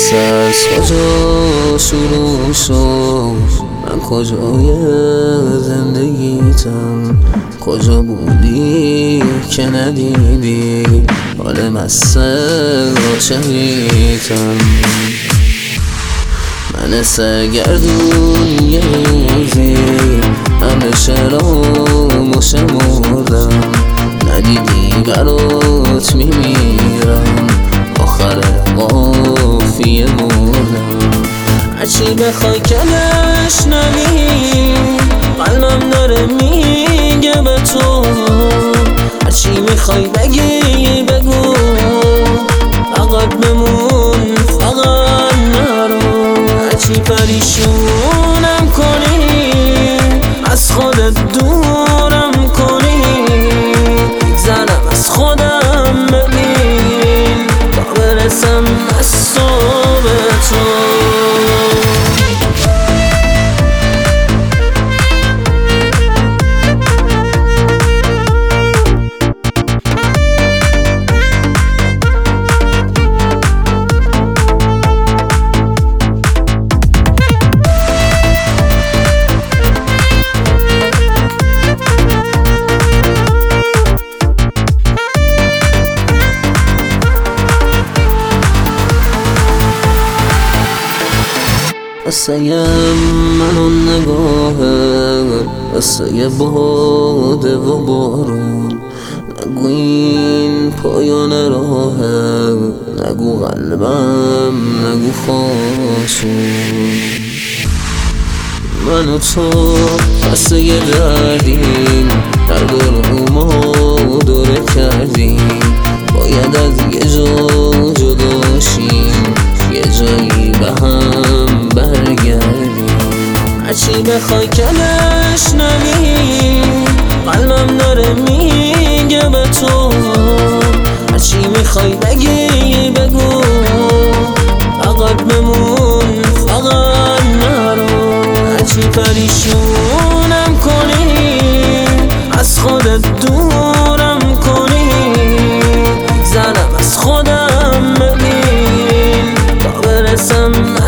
از کجا شروع شد؟ من کجای زندگیتم؟ کجا بودی که ندیدی حال مسته عاشقیتم؟ من سرگردون یه روزی همه شرام و شمردم، ندیدی برات میمیرم، آخر قافیه مردم. هرچی بخوای که نشنوی قلبم داره میگه به تو، هرچی میخوای بگی بگو، فقط بمون فقط نرو. هرچی پریشونم کنی از خودت دورم کنی، بگذرم از خودم ببین تا برسم از صبح تو. قصه من و نگاهه، قصه باده و بارون، نگو این پایان راهه، نگو قلبم نگو خاشون. من و تو قصه دردیم، درد رو ما دوره کردیم، باید از یه جا جدا شیم، یه جایی به هم برگردیم. هرچی بخوای که نشنوی قلبم داره میگه به تو، هرچی میخوای بگی بگو، فقط بمون فقط نرو. هرچی پریشونم کنی از خودت دورم کنی، بگذرم از خودم ببین تا برسم